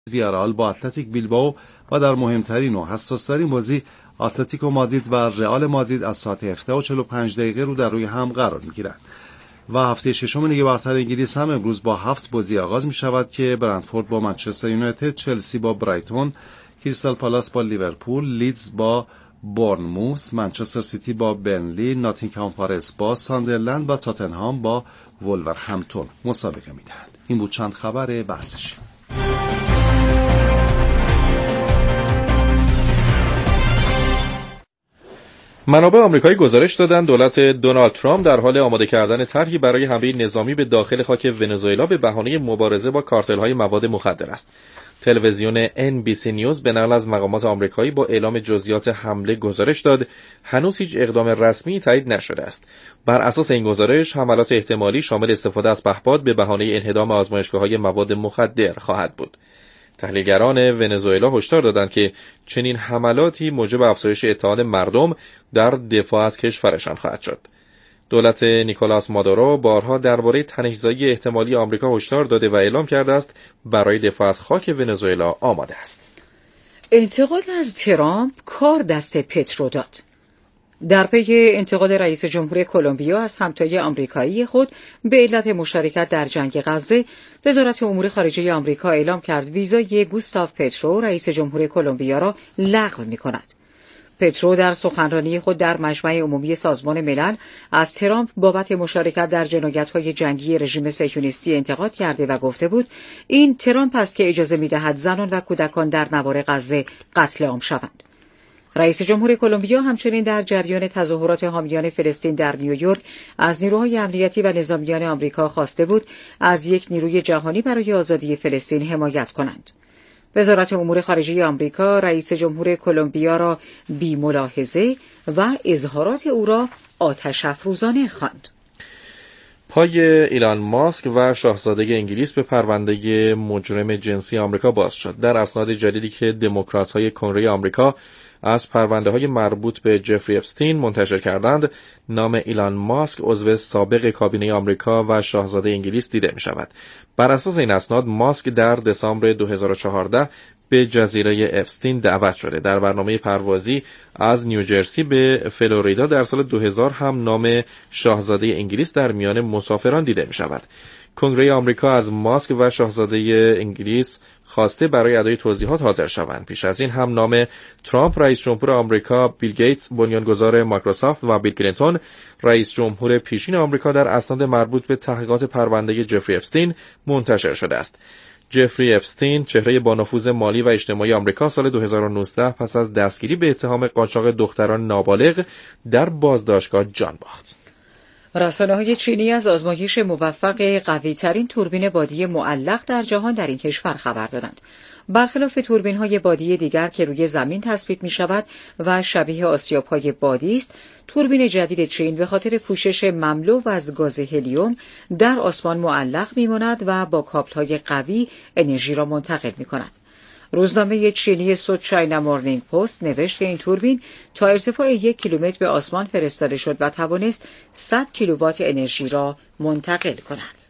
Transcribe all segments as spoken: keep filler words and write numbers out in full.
ویارال با اتلتیک بیلبائو و در مهمترین و حساس‌ترین بازی اتلتیکو مادرید و رئال مادرید از ساعت هفده و چهل و پنج دقیقه رو در روی هم قرار می‌گیرند. و هفته ششم لیگ برتر انگلیس هم امروز با هفت بازی آغاز می شود که برنتفورد با منچستر یونایتد، چلسی با برایتون، کریستال پالاس با لیورپول، لیدز با بورنموث، منچستر سیتی با بنلی، ناتینگهام فارست با ساندرلند و تاتنهام با وولورهمپتون مسابقه می دهند. این بود چند خبر ورزشی. منابع آمریکایی گزارش دادند دولت دونالد ترامپ در حال آماده کردن طرحی برای حمله نظامی به داخل خاک ونزوئلا به بهانه مبارزه با کارتل‌های مواد مخدر است. تلویزیون ان بی سی نیوز به نقل از مقامات آمریکایی با اعلام جزئیات حمله گزارش داد هنوز هیچ اقدام رسمی تایید نشده است. بر اساس این گزارش حملات احتمالی شامل استفاده از پهپاد به بهانه انهدام آزمایشگاه‌های مواد مخدر خواهد بود. تحلیلگران ونزوئلا هشدار دادند که چنین حملاتی موجب افزایش اتحاد مردم در دفاع از کشورشان خواهد شد. دولت نیکولاس مادورو بارها درباره تنش‌زایی احتمالی آمریکا هشدار داده و اعلام کرده است برای دفاع از خاک ونزوئلا آماده است. انتقاد از ترامپ کار دست پترو داد. در پی انتقاد رئیس جمهور کلمبیا از همتای آمریکایی خود به علت مشارکت در جنگ غزه، وزارت امور خارجه آمریکا اعلام کرد ویزای گوستاو پترو رئیس جمهور کلمبیا را لغو می‌کند. پترو در سخنرانی خود در مجمع عمومی سازمان ملل از ترامپ بابت مشارکت در جنایت‌های جنگی رژیم صهیونیستی انتقاد کرده و گفته بود این ترامپ است که اجازه می‌دهد زنان و کودکان در نوار غزه قتل عام شوند. رئیس جمهور کلمبیا همچنین در جریان تظاهرات حامیان فلسطین در نیویورک از نیروهای امنیتی و نظامیان آمریکا خواسته بود از یک نیروی جهانی برای آزادی فلسطین حمایت کنند. وزارت امور خارجه آمریکا رئیس جمهور کلمبیا را بی‌ملاحظه و اظهارات او را آتش افروزانه خواند. پای ایلان ماسک و شاهزاده انگلیس به پرونده مجرم جنسی آمریکا باز شد. در اسناد جدیدی که دموکرات‌های کنگره آمریکا از پرونده‌های مربوط به جفری اپستین منتشر کردند، نام ایلان ماسک عضو سابق کابینه آمریکا و شاهزاده انگلیس دیده می‌شود. بر اساس این اسناد ماسک در دسامبر دو هزار و چهارده به جزیره اپستین دعوت شده. در برنامه پروازی از نیوجرسی به فلوریدا در سال دو هزار هم نام شاهزاده انگلیس در میان مسافران دیده می‌شود. کنگره آمریکا از ماسک و شاهزاده انگلیس خواسته برای ادای توضیحات حاضر شوند. پیش از این هم نام ترامپ رئیس جمهور آمریکا، بیل گیتس بنیانگذار مایکروسافت و بیل کلینتون رئیس جمهور پیشین آمریکا در اسناد مربوط به تحقیقات پرونده جفری اپستین منتشر شده است. جفری اپستین چهره با نفوذ مالی و اجتماعی آمریکا سال دو هزار و نوزده پس از دستگیری به اتهام قاچاق دختران نابالغ در بازداشتگاه جان باخت. رسانه‌های چینی از آزمایش موفق قوی‌ترین توربین بادی معلق در جهان در این کشور خبر دادند. برخلاف توربین‌های بادی دیگر که روی زمین تثبیت می‌شود و شبیه آسیاب‌های بادی است، توربین جدید چین به خاطر پوشش مملو از گاز هلیوم در آسمان معلق می‌ماند و با کابل‌های قوی انرژی را منتقل می‌کند. روزنامه چینی سوت چاینا مورنینگ پست نوشت که این توربین تا ارتفاع یک کیلومتر به آسمان فرستاده شد و توانست صد کیلووات انرژی را منتقل کند.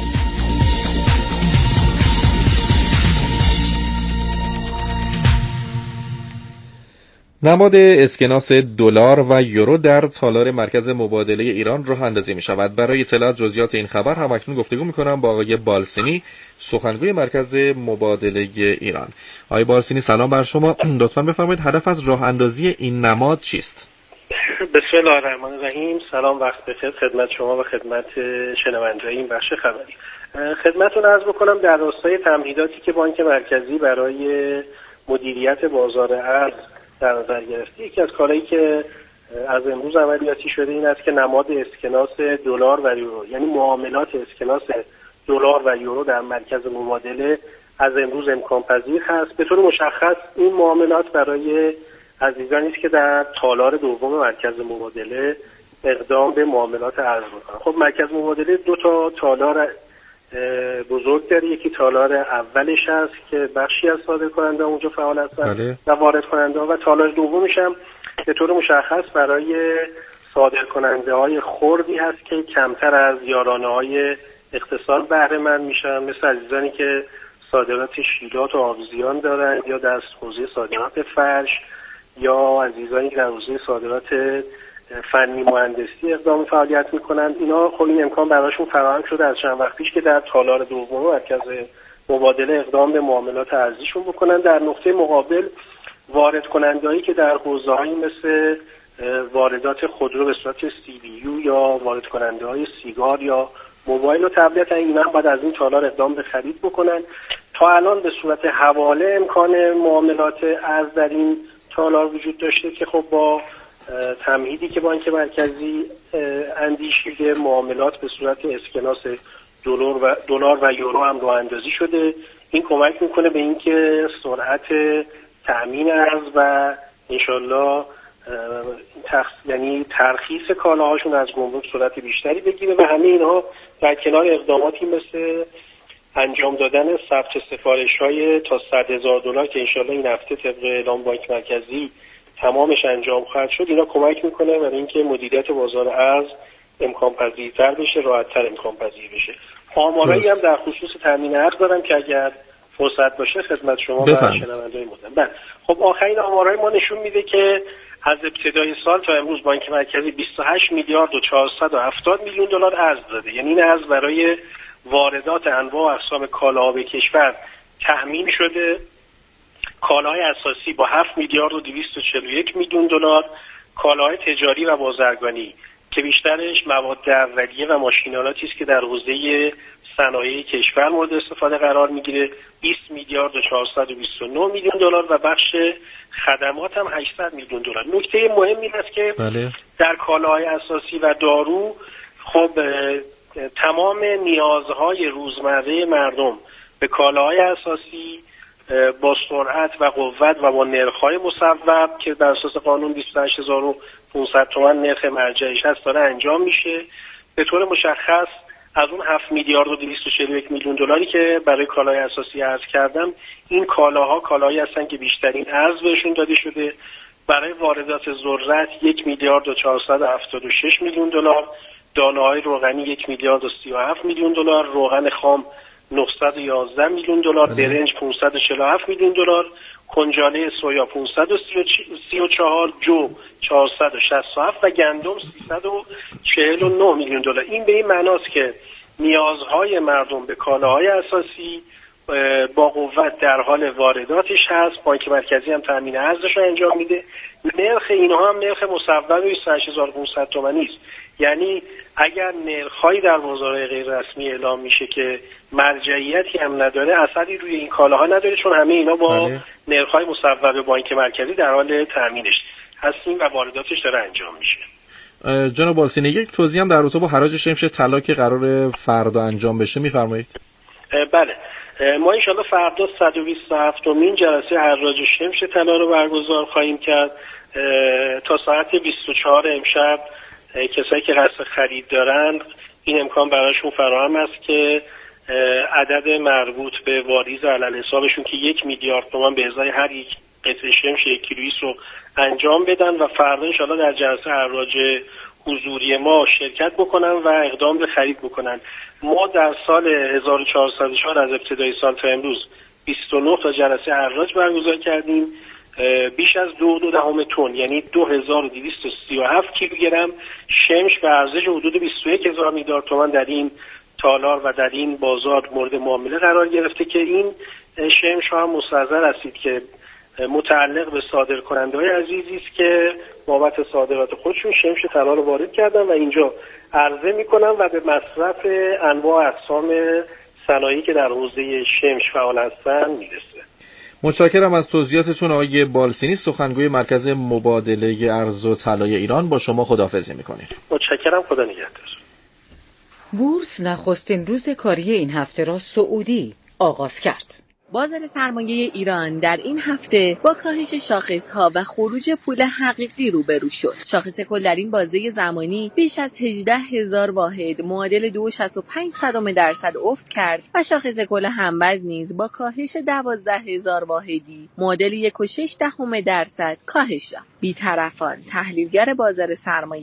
نماد اسکناس دلار و یورو در تالار مرکز مبادله ایران راه اندازی می شود. برای اطلاع جزئیات این خبر هم اکنون گفتگو می کنم با آقای بالسینی، سخنگوی مرکز مبادله ایران. آقای بالسینی سلام بر شما. لطفاً بفرمایید هدف از راه اندازی این نماد چیست؟ بسم الله الرحمن الرحیم. سلام، وقت بخیر خدمت شما و خدمت شنوندگان این بخش خبری. خدمتتون عرض بکنم در راستای تمهیداتی که بانک مرکزی برای مدیریت بازار ارز در نظر گرفته، یکی از کارهایی که از امروز عملیاتی شده این است که نماد اسکناس دلار و یورو، یعنی معاملات اسکناس دلار و یورو در مرکز مبادله از امروز امکان پذیر هست. به طور مشخص این معاملات برای عزیزانی است که در تالار دوم مرکز مبادله اقدام به معاملات ارز میکنن. خب مرکز مبادله دو تا تالار بزرگ داره. یکی تالار اولش هست که بخشی از صادر کننده اونجا فعال هستن و وارد کننده ها، و تالار دومش هم به طور مشخص برای صادر کننده های خردی هست که کمتر از یارانه های اقتصاد بهره مند میشن، مثل عزیزانی که صادرات شیلات و آبزیان دارن یا در حوزه صادرات فرش یا عزیزانی که در حوزه صادرات فنی مهندسی اقدام فعالیت میکنن. اینا خب این امکان براشون فراهم شده از چند وقت پیش که در تالار دوم مرکز مبادله اقدام به معاملات ارزیشون بکنن. در نقطه مقابل وارد کنندهایی که در حوزه‌هایی مثل واردات خودرو به صورت سی بی یو یا وارد کننده‌های سیگار یا موبایل و تبلت، اینا هم بعد از این تالار اقدام به خرید بکنن. تا الان به صورت حواله امکان معاملات ارز در این تالار وجود داشته که خب با تمهیدی که بانک مرکزی اندیشیده معاملات به صورت اسکناس دلار و دلار و یورو هم راه اندازی شده. این کمک میکنه به اینکه سرعت تأمین ارز و انشالله تخص... یعنی ترخیص کالاهاشون از گمرک سرعت بیشتری بگیره و همه اینها در کنار اقداماتی مثل انجام دادن ثبت سفارش‌های تا صد هزار دلار که انشالله این هفته طبق اعلام بانک مرکزی تمامش انجام خواهد شد، اینا کمک میکنه برای اینکه مدیریت بازار ارز امکان پذیرتر بشه، راحت‌تر امکان پذیر بشه. آمارایی هم در خصوص تامین ارز دارم که اگر فرصت باشه خدمت شما و شنوندگان مدام. بله خب آخرین آمارای ما نشون میده که از ابتدای سال تا امروز بانک مرکزی بیست و هشت میلیارد و چهارصد و هفتاد میلیون دلار ارز داده. یعنی این ارز برای واردات انواع و اقسام کالاها به کشور تأمین شده. کالاهای اساسی با هفت میلیارد و دویست و چهل و یک میلیون دلار، کالاهای تجاری و بازرگانی که بیشترش مواد اولیه و ماشینالاتی است که در حوزه صنایع کشور مورد استفاده قرار میگیره، بیست میلیارد و چهارصد و بیست و نه میلیون دلار و بخش خدمات هم هشتصد میلیون دلار. نکته مهم این است که بله. در کالاهای اساسی و دارو خب تمام نیازهای روزمره مردم به کالاهای اساسی با سرعت و قوت و با نرخ‌های مصوب که بر اساس قانون بیست و هشت هزار و پانصد تومان نرخ مرجعش هست داره انجام میشه. به طور مشخص از اون هفت میلیارد و دویست و چهل و یک میلیون دلاری که برای کالای اساسی عرض کردم، این کالاها کالایی هستن که بیشترین ارز بهشون داده شده. برای واردات ذرت یک میلیارد و چهارصد و هفتاد و شش میلیون دلار، دانه‌های روغنی یک میلیارد و سی و هفت میلیون دلار، روغن خام نهصد و یازده میلیون دلار، برنج پانصد و چهل و هفت میلیون دلار، کنجاله سویا پانصد و سی و چهار، جو چهارصد و شصت و هفت و گندم سیصد و چهل و نه میلیون دلار. این به این معناست که نیازهای مردم به کالاهای اساسی با قوت در حال وارداتش هست. بانک مرکزی هم تامین ارزش رو انجام میده. نرخ اینها هم نرخ مصوب بیست و هشت هزار و پانصد تومانی است. یعنی اگر نرخ‌هایی در بازار غیر رسمی اعلام میشه که مرجعیتی هم نداره، اثری روی این کالاها نداره، چون همه اینا با بله. نرخ‌های مصوب بانک مرکزی در حال تامینش هستیم و وارداتش داره انجام میشه. جناب بالسینی، یک توضیح هم در رابطه با حراج شمش طلا که قرار فردا انجام بشه میفرمایید؟ بله، ما ان شاءالله فردا صد و بیست و هفتمین جلسه حراج شمش طلا رو برگزار خواهیم کرد. تا ساعت بیست و چهار امشب کسایی که قصد خرید دارن این امکان براشون فراهم است که عدد مربوط به واریز علل حسابشون که یک میلیارد تومان به ازای هر یک قطعه شمش یک کیلویی رو انجام بدن و فردا انشاءالله در جلسه حراج حضوری ما شرکت بکنن و اقدام به خرید بکنن. ما در سال هزار و چهارصد و چهار از ابتدای سال تا امروز بیست و نه تا جلسه حراج برگزار کردیم. بیش از دو دو دهم تن یعنی دو هزار و دویست و سی و هفت کیلوگرم شمش به ارزش حدود بیست و یک هزار میلیارد تومان در این تالار و در این بازار مورد معامله قرار گرفته که این شمش ها هم مستحضر هستید که متعلق به صادرکننده‌های عزیزی است که بابت صادرات خودشون شمش طلا رو وارد کردن و اینجا عرضه میکنن و به مصرف انواع اقسام صنایعی که در حوزه شمش فعال هستن میرسه. متشکرم از توضیحاتتون آقای بالسینی، سخنگوی مرکز مبادله ارز و طلای ایران. با شما خداحافظی میکنیم. متشکرم، خدا نگهدار. بورس نخستین روز کاری این هفته را سعودی آغاز کرد. بازار سرمایه ایران در این هفته با کاهش شاخص‌ها و خروج پول حقیقی روبرو شد. شاخص کل در این بازه زمانی بیش از هجده هزار واحد معادل دو و شصت و پنج صدم درصد افت کرد و شاخص کل هموز نیز با کاهش دوازده هزار واحدی معادل یک و شش دهم درصد کاهش یافت. بی‌طرفان، تحلیلگر بازار سرمایه،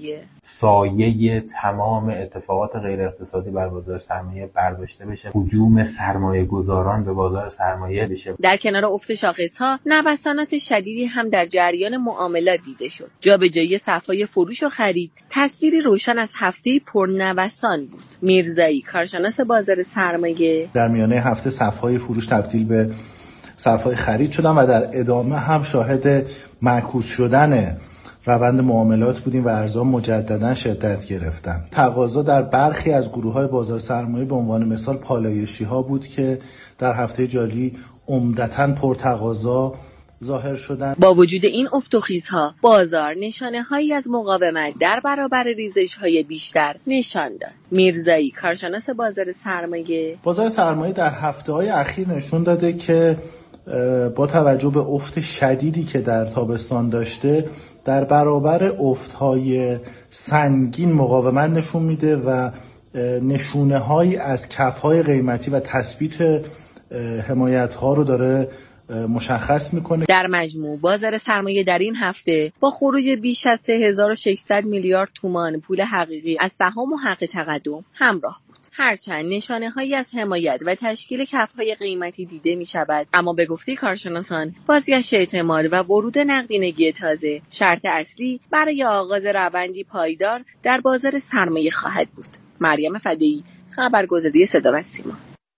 سایه تمام اتفاقات غیر اقتصادی بر بازار سرمایه برداشته بشه، هجوم سرمایه گذاران به بازار سرمایه بشه. در کنار افت شاخص‌ها، نوسانات شدیدی هم در جریان معاملات دیده شد. جابجایی صف‌های فروش و خرید تصویری روشن از هفته پرنوسان بود. میرزایی، کارشناس بازار سرمایه: در میانه هفته صف‌های فروش تبدیل به صف‌های خرید شدن و در ادامه هم شاهد معکوس شدن روند معاملات بودیم و ارزها مجددا شدت گرفتن. تقاضا در برخی از گروه‌های بازار سرمایه به عنوان مثال پالایشی‌ها بود که در هفته جاری عمدتاً پرتقاضا ظاهر شدن. با وجود این افت و خیزها، بازار نشانه‌هایی از مقاومت در برابر ریزش‌های بیشتر نشان داد. میرزایی، کارشناس بازار سرمایه: بازار سرمایه در هفته‌های اخیر نشون داده که با توجه به افت شدیدی که در تابستان داشته، در برابر افت‌های سنگین مقاومت نشون میده و نشونه‌هایی از کف‌های قیمتی و تثبیت حمایت‌ها رو داره مشخص میکنه. در مجموع بازار سرمایه در این هفته با خروج بیش از سه هزار و ششصد میلیارد تومان پول حقیقی از سهام و حق تقدم همراه بود. هرچند نشانه‌هایی از حمایت و تشکیل کف‌های قیمتی دیده می‌شود، اما به گفته کارشناسان، بازگشت اعتماد و ورود نقدینگی تازه شرط اصلی برای آغاز روندی پایدار در بازار سرمایه خواهد بود. مریم فدایی، خبرگزاری صدا و سیما.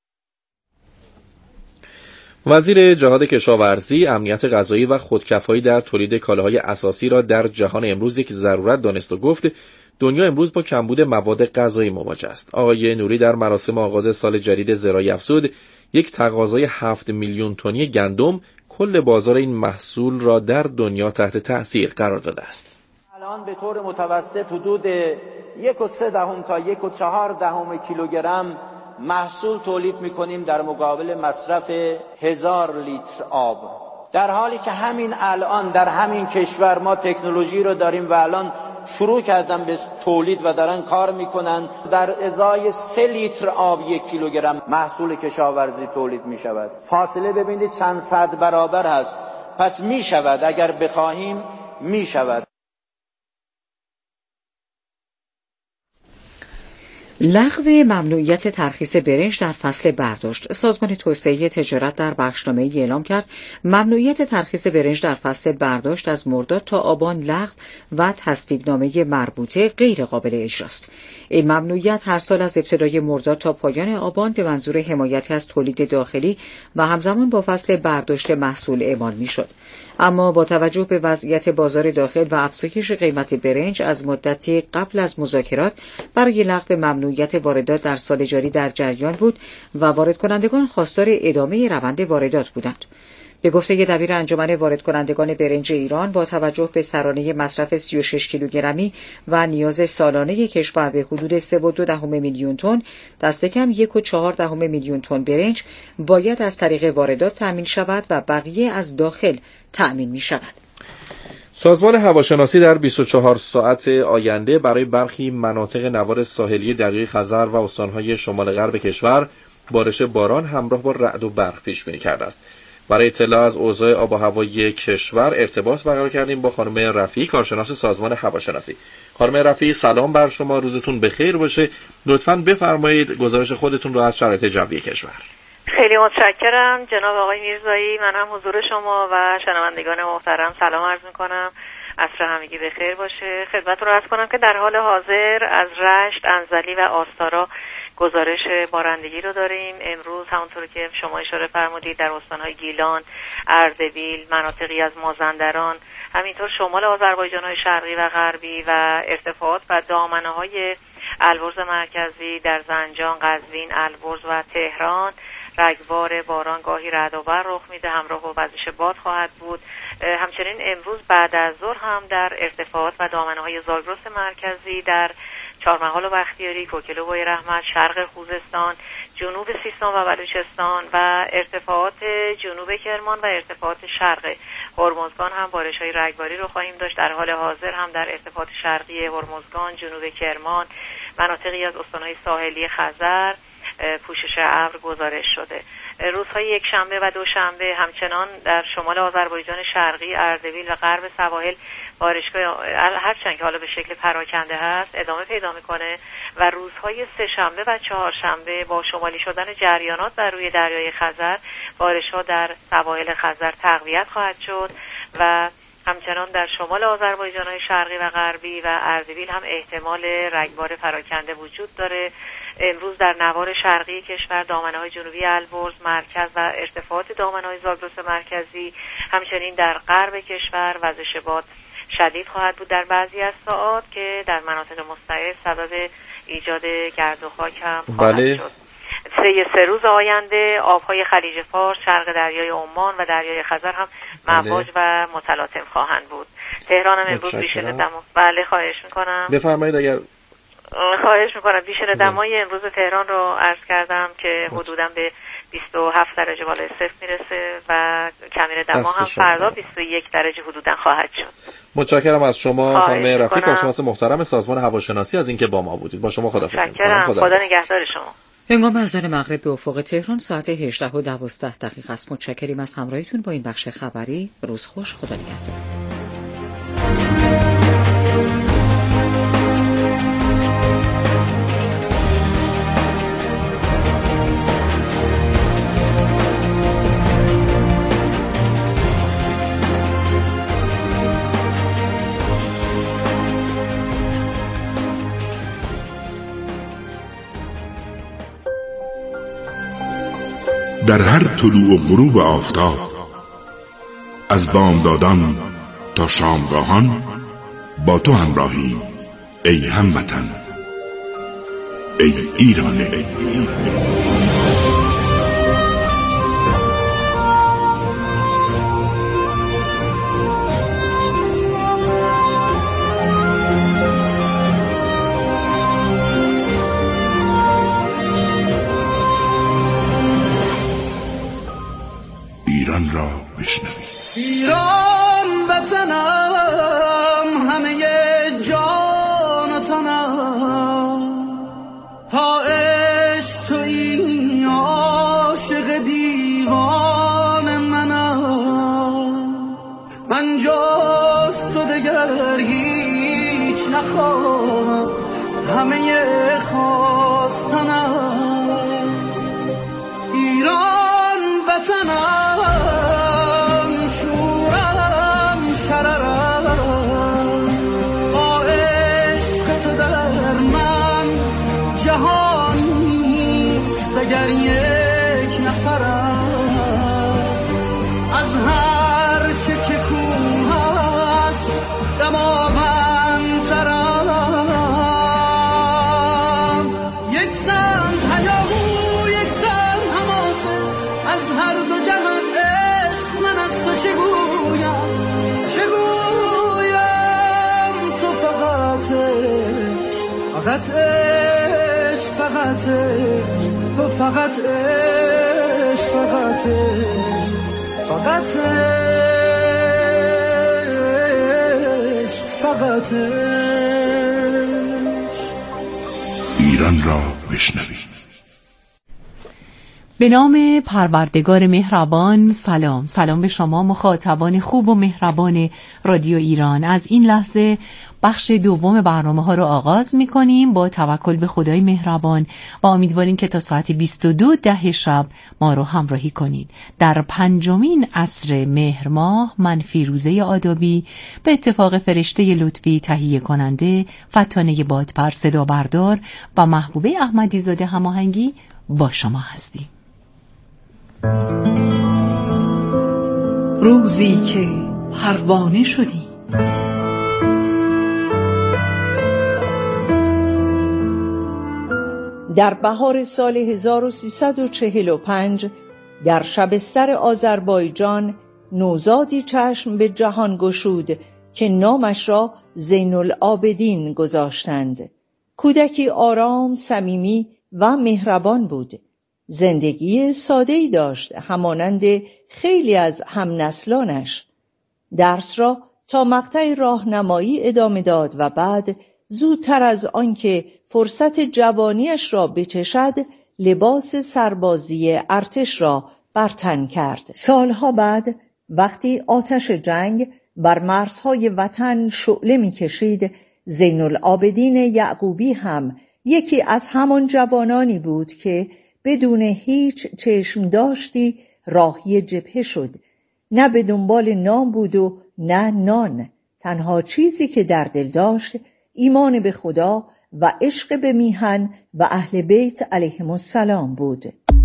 وزیر جهاد کشاورزی، امنیت غذایی و خودکفایی در تولید کالاهای اساسی را در جهان امروز یک ضرورت دانست و گفت دنیا امروز با کمبود مواد غذایی مواجه است. آقای نوری در مراسم آغاز سال جدید زراعی افزود یک تقاضای هفت میلیون تنی گندم کل بازار این محصول را در دنیا تحت تأثیر قرار داده است. الان به طور متوسط حدود یک و سه دهم تا یک و چهار دهم کیلوگرم محصول تولید میکنیم در مقابل مصرف هزار لیتر آب، در حالی که همین الان در همین کشور ما تکنولوژی رو داریم و الان شروع کردن به تولید و دارن کار میکنن، در ازای سه لیتر آب یک کیلوگرم محصول کشاورزی تولید میشود. فاصله ببینید چند صد برابر هست. پس میشود، اگر بخواهیم میشود. لغو ممنوعیت ترخیص برنج در فصل برداشت. سازمان توسعه تجارت در بخشنامه‌ای اعلام کرد ممنوعیت ترخیص برنج در فصل برداشت از مرداد تا آبان لغو و تصویبنامه مربوطه غیر قابل اجراست. این ممنوعیت هر سال از ابتدای مرداد تا پایان آبان به منظور حمایت از تولید داخلی و همزمان با فصل برداشت محصول اعمال می‌شد. اما با توجه به وضعیت بازار داخل و افزایش قیمت برنج از مدتی قبل از مذاکرات برای لغو ممنوعیت واردات در سال جاری در جریان بود و وارد کنندگان خواستار ادامه روند واردات بودند. به گفته دبیر انجمن وارد کنندگان برنج ایران، با توجه به سرانه مصرف سی و شش کیلوگرمی و نیاز سالانه کشور به حدود سه و دو دهم میلیون تن، دست کم یک و چهار دهم میلیون تن برنج باید از طریق واردات تأمین شود و بقیه از داخل تأمین می شود. سازمان هواشناسی در بیست و چهار ساعت آینده برای برخی مناطق نوار ساحلی دریای خزر و استانهای شمال غرب کشور بارش باران همراه با رعد و برق پیش بینی کرده است. برای اطلاع از اوضاع آب و هوای کشور ارتباط برقرار کردیم با خانم رفیعی، کارشناس سازمان هواشناسی. خانم رفیعی، سلام بر شما، روزتون بخیر باشه. لطفاً بفرمایید گزارش خودتون رو از شرایط جوی کشور. خیلی متشکرم جناب آقای میرزایی. منم حضور شما و شنوندگان محترم سلام عرض میکنم. عصر همگی بخیر باشه. خدمت رو عرض کنم که در حال حاضر از رشت، انزلی و آستارا گزارش بارندگی رو داریم. امروز همونطور که شما اشاره فرمودید در استان‌های گیلان، اردبیل، مناطقی از مازندران، همینطور شمال آذربایجان‌های شرقی و غربی و ارتفاعات و دامنه‌های البرز مرکزی در زنجان، قزوین، البرز و تهران رگبار باران گاهی رعد و برق رخ میده، همراه با وزش باد خواهد بود. همچنین امروز بعد از ظهر هم در ارتفاعات و دامنه‌های زاگرس مرکزی در چهارمحال و بختیاری، کوکلو و رحمت، شرق خوزستان، جنوب سیستان و بلوچستان و ارتفاعات جنوب کرمان و ارتفاعات شرق هرمزگان هم بارش‌های رگباری رو خواهیم داشت. در حال حاضر هم در ارتفاعات شرقی هرمزگان، جنوب کرمان، مناطقی از استان‌های ساحلی خزر، پوشش ابر گزارش شده. روزهای یک شنبه و دوشنبه همچنان در شمال آذربایجان شرقی، اردبیل و غرب سواحل بارشگاه هرچند که حالا به شکل پراکنده هست ادامه پیدا میکنه و روزهای سه شنبه و چهارشنبه با شمالی شدن جریانات بر روی دریای خزر بارش‌ها در سواحل خزر تقویت خواهد شد و همچنان در شمال آذربایجان‌های شرقی و غربی و اردبیل هم احتمال رگبار پراکنده وجود داره. امروز در نوار شرقی کشور، دامنه‌های جنوبی البرز مرکز و ارتفاعات دامنه‌های زاگرس مرکزی، همچنین در غرب کشور وزش باد شدید خواهد بود در بعضی از ساعات که در مناطق مستعد سبب ایجاد گرد و خاک هم خواهد بله. شد. سه سه روز آینده آبهای خلیج فارس، شرق دریای عمان و دریای خزر هم مواج و متلاطم خواهند بود. تهران هم امروز بیشتر دما. بله خواهش میکنم. بفرمایید. اگر خواهش میکنم بیشتر دمای امروز تهران رو عرض کردم که حدوداً به بیست و هفت درجه بالای صفر میرسه و کمیر دما هم فردا بیست و یک درجه حدوداً خواهد شد. متشکرم از شما خانم رفیق، کارشناس محترم سازمان هواشناسی، از اینکه با ما بودید. با شما خداحافظی می‌کنم. خدا, خدا نگهدار شما. هنگام اذان مغرب به افق تهران ساعت هجده و دوازده دقیقه است. متشکریم از همراهیتون با این بخش خبری. روز خوش. خدا نگهدار. در هر طلوع و غروب آفتاب، از بامدادان تا شامگاهان با تو همراهی ای هموطن، ای ایران. ای ایران را بشنوید. ایران وطنم، همه جان و تنم، تا عشق تو این عاشق دیوان منم، من جز تو دگر هیچ نخواهم، همه خواستنم. ایران وطنم، اگر یک نفرم از هر چه که کوه هست دماوندترم، یک سمت هیاهو یک سمت حماسه، از هر دو جهت عشق من از تو چه گویم چه گویم، تو فقط عشق فقط عشق فقط عشق، تو فقط عشق فقط عشق فقط عشق فقط عشق. ایران را بشنوید. به نام پروردگار مهربان. سلام سلام به شما مخاطبان خوب و مهربان رادیو ایران. از این لحظه بخش دوم برنامه ها رو آغاز می کنیم با توکل به خدای مهربان و امیدواریم که تا ساعت بیست و دو ده شب ما رو همراهی کنید. در پنجمین عصر مهر ماه من فیروزه آدابی به اتفاق فرشته لطفی تهیه کننده، فتانه بادپر صدا بردار و محبوبه احمدی زاده هماهنگی با شما هستیم. روزی که پروانه شدی، در بهار سال هزار و سیصد و چهل و پنج در شبستر آذربایجان نوزادی چشم به جهان گشود که نامش را زین العابدین گذاشتند. کودکی آرام، صمیمی و مهربان بود. زندگی ساده‌ای داشت، همانند خیلی از همنسلانش. درس را تا مقطع راهنمایی ادامه داد و بعد زودتر از آنکه فرصت جوانیش را بچشد لباس سربازی ارتش را بر تن کرد. سالها بعد وقتی آتش جنگ بر مرزهای وطن شعله می‌کشید، زین العابدین یعقوبی هم یکی از همان جوانانی بود که بدون هیچ چشم داشتی راهی جبهه شد. نه به دنبال نام بود و نه نان. تنها چیزی که در دل داشت ایمان به خدا و عشق به میهن و اهل بیت علیهم السلام بود.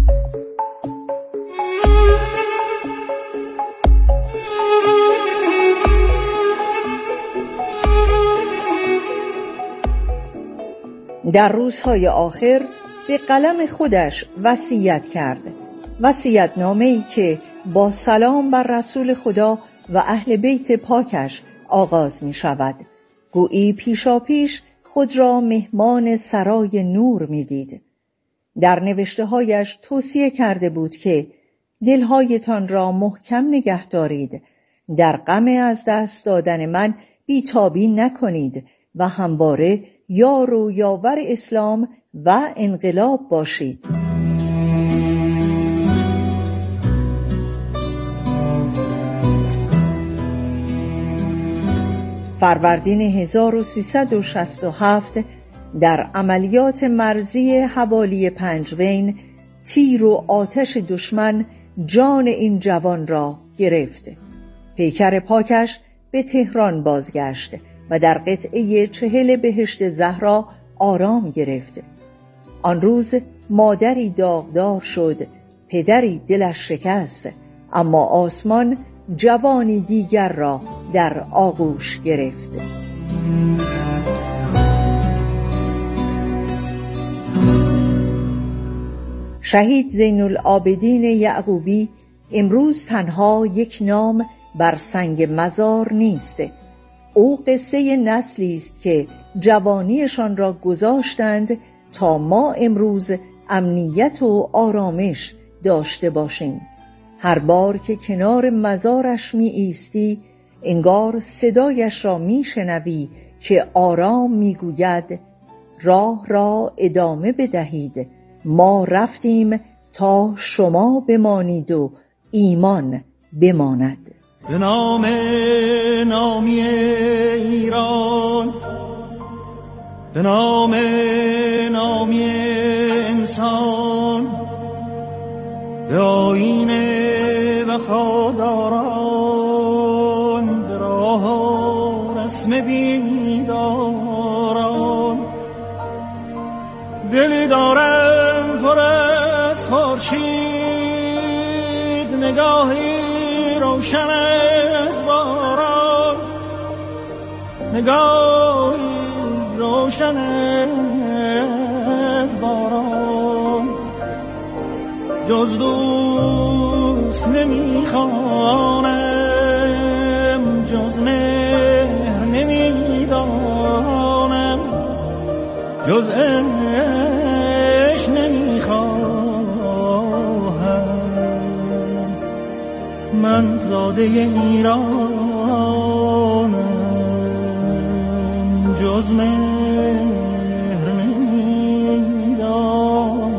در روزهای آخر به قلم خودش وصیت کرد. وصیت‌نامه‌ای که با سلام بر رسول خدا و اهل بیت پاکش آغاز می شود. گویی پیشا پیش خود را مهمان سرای نور می دید. در نوشته‌هایش توصیه کرده بود که دلهایتان را محکم نگه دارید، در غم از دست دادن من بی‌تابی نکنید و همواره یار و یاور اسلام و انقلاب باشید. فروردین هزار و سیصد و شصت و هفت در عملیات مرزی حوالی پنجوین تیر و آتش دشمن جان این جوان را گرفت. پیکر پاکش به تهران بازگشت و در قطعه چهل بهشت زهرا آرام گرفت. آن روز مادری داغدار شد، پدری دلش شکست، اما آسمان جوانی دیگر را در آغوش گرفت. شهید زین العابدین یعقوبی امروز تنها یک نام بر سنگ مزار نیست. او قصه نسلی است که جوانیشان را گذاشتند تا ما امروز امنیت و آرامش داشته باشیم. هر بار که کنار مزارش می ایستی انگار صدایش را می شنوی که آرام می گوید راه را ادامه بدهید، ما رفتیم تا شما بمانید و ایمان بماند. به نام نامی ایران، به نام نامی انسان، به آیین وفاداران، به راه رسم بیداران، دلی دارم پر از خورشید، نگاهی روشن از باران، نگاهی روشن از باران. جز دوست نمیخوانم، جز مهر نمیدانم، جز عشق نمیخواهم. من زاده ایرانم، جز مهر نمیدانم.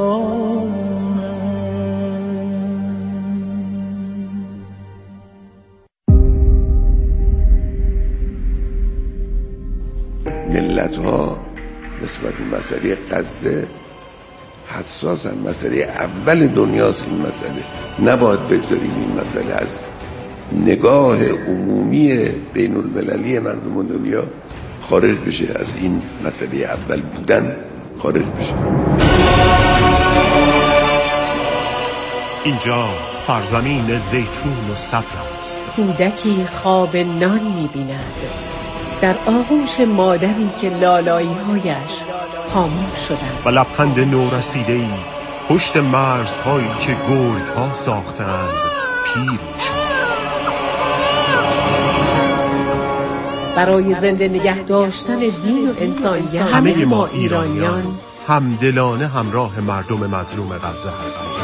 ملت ها نسبت به مسئله غزه حساسن. مسئله اول دنیاست این مسئله. نباید بگذاریم این مسئله از نگاه عمومی بین المللی مردم دنیا خارج بشه، از این مسئله اول بودن خارج بشه. اینجا سرزمین زیتون و صفر است. کودکی خواب نان می‌بیند در آغوش مادری که لالایی‌هایش خاموش شدند و لبخند نورسیده‌ای پشت مرزهایی که گرگ‌ها ساختند پیر شد. برای زنده نگه داشتن دین و انسانیت همه ما ایرانیان همدلانه همراه مردم مظلوم غزه هستیم.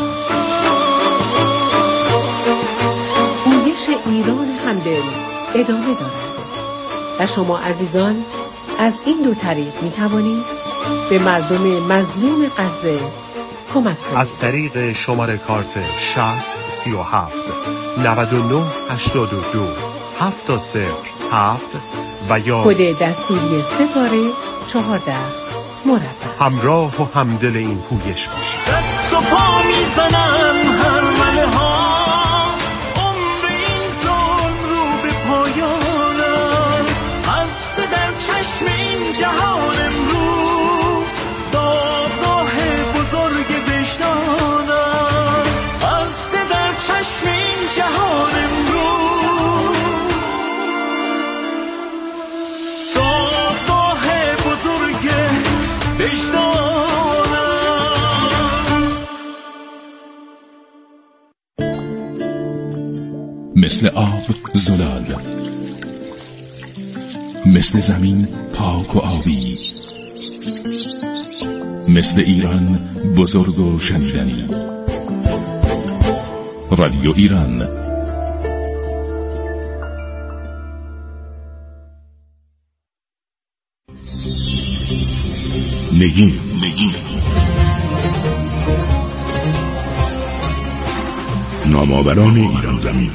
گویش ایران همدل ادامه دارد و شما عزیزان از این دو طریق می توانید به مردم مظلوم غزه کمک کنید. از طریق شماره کارت شصت سی و هفت نود و نه هشتاد و دو هفت صفر هفت و یا کد دستوری ستاره چهارده مربع. همراه و همدل این پویش باش. دست و پا میزنم هر مله ها، عمر این ظلم رو به پایان است. هست در چشم این جهان امروز دادگاه بزرگ وجدان است. هست در چشم این جهان امروز دادگاه بزرگ وجدان است. مثل آب زلال، مثل زمین پاک و آبی، مثل ایران بزرگ و شنیدنی. رادیو ایران. نگین نگین نامآوران ایران زمین.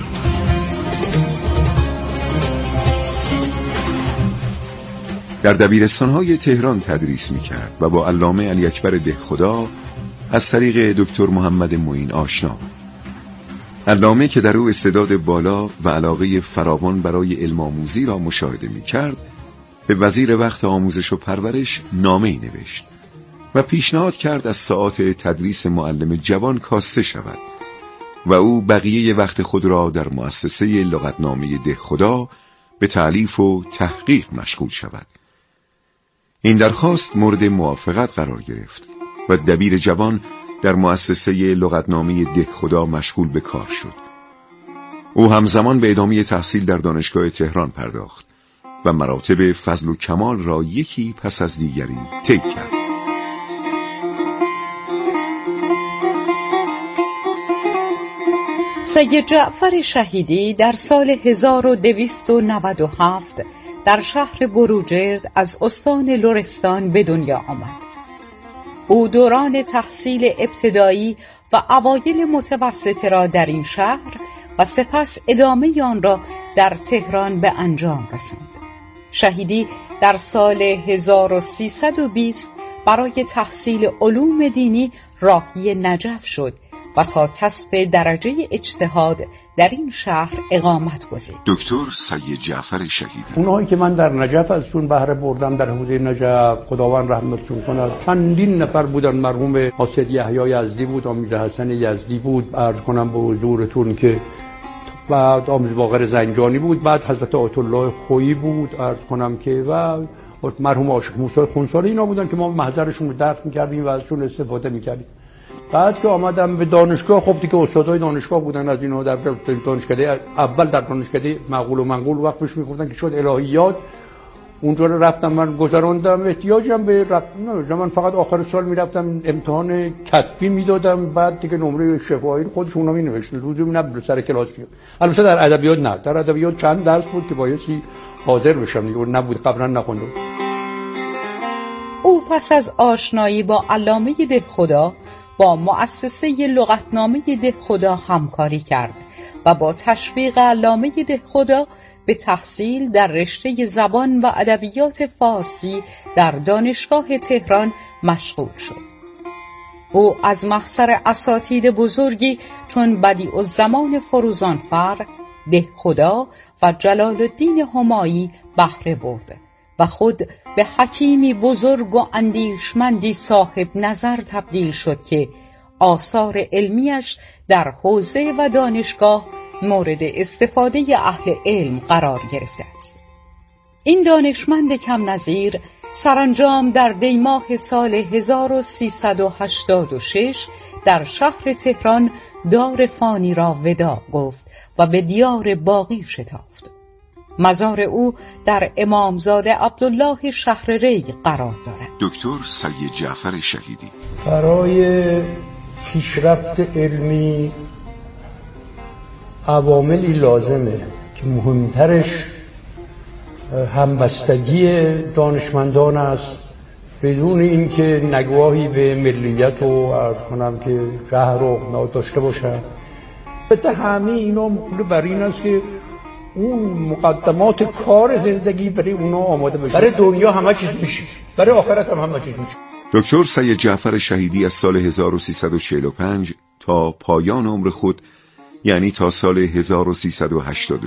در دبیرستان‌های تهران تدریس می‌کرد و با علامه علی اکبر دهخدا از طریق دکتر محمد معین آشنا. علامه که در او استعداد بالا و علاقه فراوان برای علم آموزی را مشاهده می‌کرد، به وزیر وقت آموزش و پرورش نامه‌ای نوشت و پیشنهاد کرد از ساعات تدریس معلم جوان کاسته شود و او بقیه وقت خود را در مؤسسه لغتنامه دهخدا به تألیف و تحقیق مشغول شود. این درخواست مورد موافقت قرار گرفت و دبیر جوان در مؤسسه لغتنامه دهخدا مشغول به کار شد. او همزمان به ادامه تحصیل در دانشگاه تهران پرداخت و مراتب فضل و کمال را یکی پس از دیگری طی کرد. سید جعفر شهیدی در سال هزار و دویست و نود و هفت در شهر بروجرد از استان لرستان به دنیا آمد. او دوران تحصیل ابتدایی و اوایل متوسطه را در این شهر و سپس ادامه آن را در تهران به انجام رساند. شهیدی در سال هزار و سیصد و بیست برای تحصیل علوم دینی راهی نجف شد و تا کسب درجه اجتهاد در این شهر اقامت گزید. دکتر سید جعفر شهیدی. اونایی که من در نجف ازشون بهره بردم در حوزه نجف، خداوند رحمتشون کنه، چندین نفر بودن. مرحوم حاسد یحیی یزدی بود، آمیز حسن یزدی بود، عرض کنم به حضورتون که بعد آمیز باقر زنجانی بود، بعد حضرت آیت الله خویی بود، عرض کنم که و مرحوم عاشق موسی خونساری. اینا بودن که ما محضرشون رو درس می‌کردیم و ازشون استفاده می‌کردیم. بعد که آمدم به دانشگاه، خب دیگه استادای دانشگاه بودن از اینا. در دانشکده اول در دانشکده معقول و منقول وقت بهش میگفتن که شد الهیات، اونجا رو رفتم من گذراندم. احتیاجم به رفت نه، من فقط آخر سال میرفتم امتحان کتبی میدادم، بعد دیگه نمره شفاهی خودشون رو مینوشتن، لزومی نبود سر کلاس بیام. البته در ادبیات نه، در ادبیات چند درس بود که بایستی حاضر بشم دیگه، نبود، قبلا نخوندم. او پس از آشنایی با علامه دهخدا با مؤسسه لغتنامه دهخدا همکاری کرد و با تشویق علامه دهخدا به تحصیل در رشته زبان و ادبیات فارسی در دانشگاه تهران مشغول شد. او از محضر اساتید بزرگی چون بدیعالزمان فروزانفر، دهخدا و جلال الدین همایی بهره برد و خود به حکیمی بزرگ و اندیشمندی صاحب نظر تبدیل شد که آثار علمیش در حوزه و دانشگاه مورد استفاده اهل علم قرار گرفته است. این دانشمند کم نظیر سرانجام در دی ماه سال هزار و سیصد و هشتاد و شش در شهر تهران دار فانی را وداع گفت و به دیار باقی شتافت. مزار او در امامزاده عبدالله شهر ری قرار دارد. دکتر سید جعفر شهیدی. برای پیشرفت علمی عواملی لازمه که مهمترش همبستگی دانشمندان است بدون اینکه نگاهی به ملیت و عرض کنم که شهر و داشته باشه. البته همه اینا مقوله بر این است که اون مقدمات کار زندگی برای اونا آماده بشه. برای دنیا همه چیز میشه، برای آخرت هم همه چیز میشه. دکتر سید جعفر شهیدی از سال هزار و سیصد و چهل و پنج تا پایان عمر خود، یعنی تا سال هزار و سیصد و هشتاد